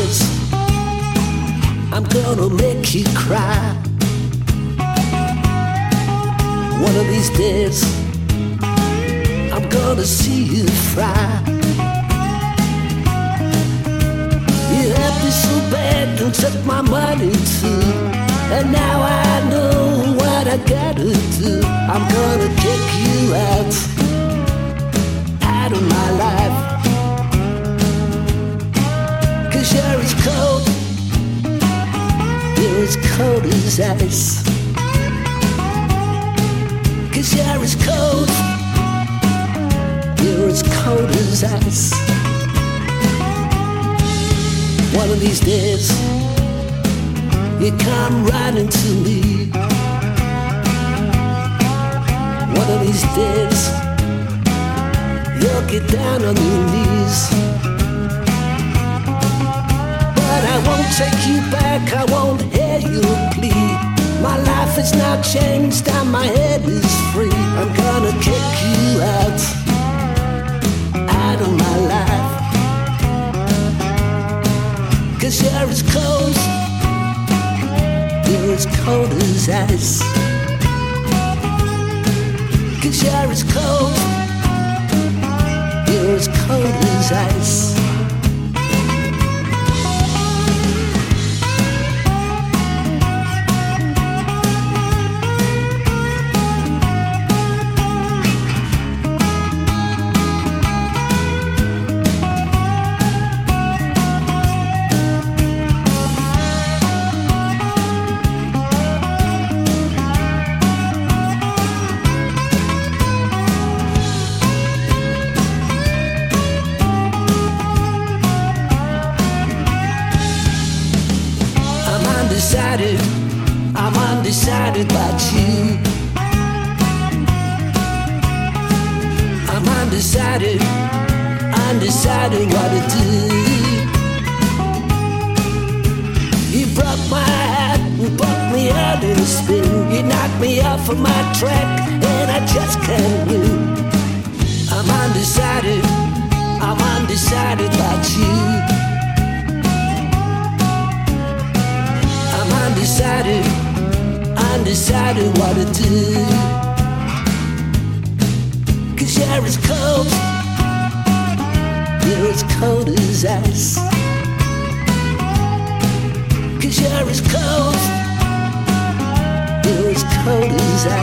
days I'm gonna make you cry. One of these days I'm gonna see you fry. You had me so bad and took my money too, and now I know what I gotta do. I'm gonna kick you out of my life, 'cause you're as cold, you're as cold as ice. 'Cause you're as cold, you're as cold as ice. One of these days you come running to me. One of these days you'll get down on your knees. But I won't take you back, I won't hear you plead. My life is now changed and my head is free. I'm gonna kick you out of my life, 'cause you're as cold, you're as cold as ice. 'Cause you're as cold, you're as cold as ice. I'm undecided about you. I'm undecided what to do. You broke my heart and put me out in a spin. You knocked me off of my track and I just can't win. I'm undecided about you. Undecided what to do. 'Cause you're as cold, you're as cold as ice. 'Cause you're as cold, you're as cold as